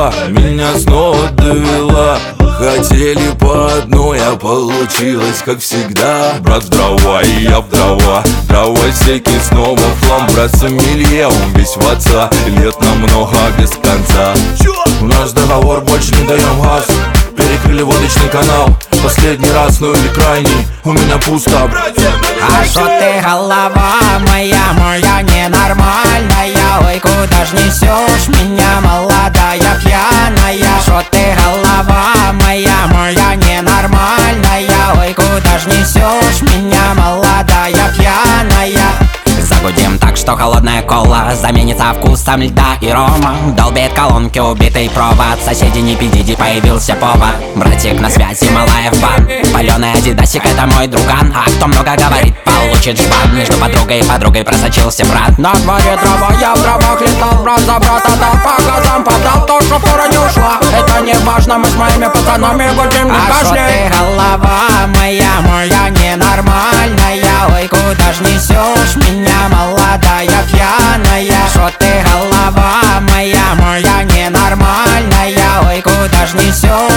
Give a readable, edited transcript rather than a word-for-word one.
судьба меня снова довела. Хотели по одной, а получилось как всегда. Брат в дрова и я в дрова. Дровосеки снова в хлам. Брат сомелье, он весь в отца. Лет намного без конца. У нас договор, больше не даем газ. Перекрыли водочный канал. Последний раз, ну или крайний. У меня пусто. А шо ты, голова моя ненормальная? Ой, куда ж несешь меня, молодая пьяная? Шо ты, голова моя ненормальная? Ой, куда ж несешь меня, молодая пьяная? Загудим так, что холодная кола заменится вкусом льда и рома. Долбит колонки убитый провод. Соседи не пидиди, появился повар. Братик на связи, Малаев бан. Паленый адидасик, это мой друган. А кто много говорит, получит жбан. Между подругой и подругой просочился брат. На дворе дрова, я в дровах летал. Брат за брата дал, по газам подал. То, что фура не ушла, это не важно. Мы с моими пацанами гудим, не кашляй. А шо ты, голова моя ненормальная? Ой, куда ж несешь меня, молодая пьяная? Шо ты, голова моя ненормальная? Ой, куда ж несешь